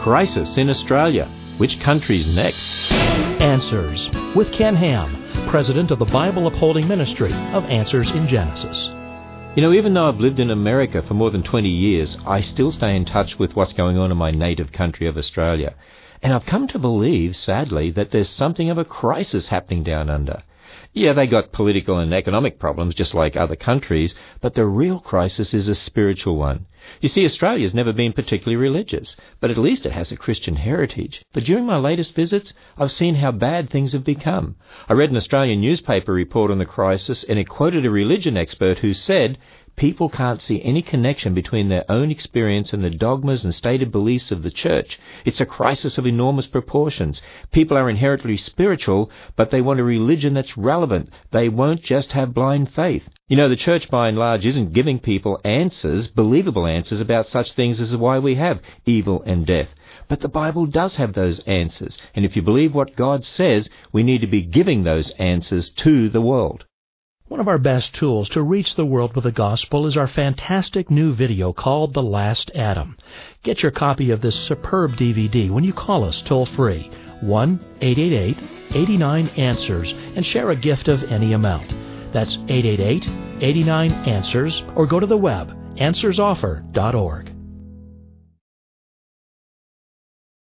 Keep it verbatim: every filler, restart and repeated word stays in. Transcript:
Crisis in Australia. Which country's next? Answers with Ken Ham, president of the Bible Upholding Ministry of Answers in Genesis. You know, even though I've lived in America for more than twenty years, I still stay in touch with what's going on in my native country of Australia. And I've come to believe, sadly, that there's something of a crisis happening down under. Yeah, they got political and economic problems just like other countries, but the real crisis is a spiritual one. You see, Australia's never been particularly religious, but at least it has a Christian heritage. But during my latest visits, I've seen how bad things have become. I read an Australian newspaper report on the crisis, and it quoted a religion expert who said, people can't see any connection between their own experience and the dogmas and stated beliefs of the church. It's a crisis of enormous proportions. People are inherently spiritual, but they want a religion that's relevant. They won't just have blind faith. You know, the church by and large isn't giving people answers, believable answers about such things as why we have evil and death. But the Bible does have those answers, and if you believe what God says, we need to be giving those answers to the world. One of our best tools to reach the world with the gospel is our fantastic new video called The Last Adam. Get your copy of this superb D V D when you call us toll-free, one eight eight eight, eight nine, answers, and share a gift of any amount. That's eight eight eight, eight nine, answers, or go to the web, answers offer dot org.